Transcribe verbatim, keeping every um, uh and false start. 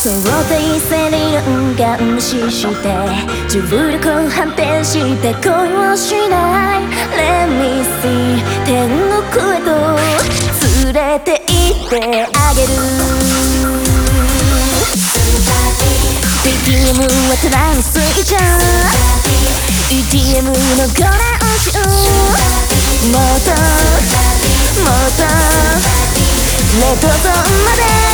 定性理論が無視して重力反転して恋をしない Let me see 天国へと連れて行ってあげる ビーティーエム はトランス以上 イーディーエム のご乱心もっともっとレッドゾーンまで